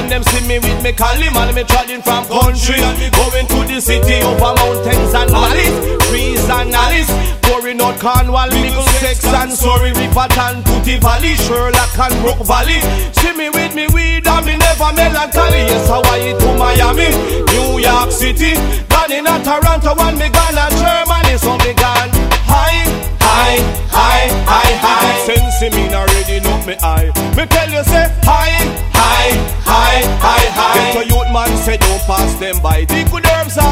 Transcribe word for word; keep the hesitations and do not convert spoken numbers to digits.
man them see me with me Cali man, me traveling from country and me going to the city over mountains and valleys, trees and alleys, pouring out Cornwall, Middlesex and Surrey, Ripon and Putty Valley, Sherlock and Brook Valley. See me with me weed and me never melancholy. Yes, Hawaii to Miami, New York City, gone in a Toronto and me gone a Germany, so me gone high, high, high, high, high. Since me already know me high, me tell you say high, high, high, high, high. Get a youth man say don't pass them by. The good herbs are